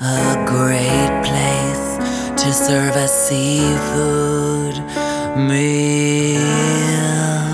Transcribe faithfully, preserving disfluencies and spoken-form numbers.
A great place to serve a seafood meal.